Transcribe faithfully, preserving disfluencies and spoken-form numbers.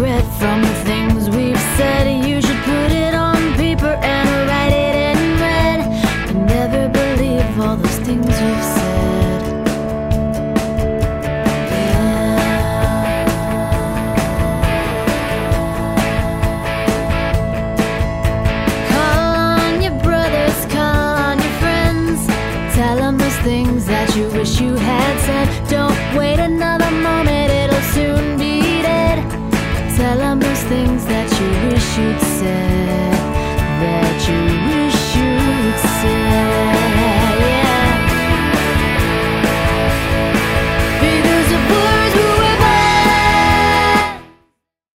regret from the things we've said. You should put it on paper and write it in red. You never believe all those things you've said. Yeah. Call on your brothers, call on your friends. Tell them those things that you wish you had said. Don't wait another moment, it'll soon be dead. Tell them those things that you wish you'd said, that you wish you'd said.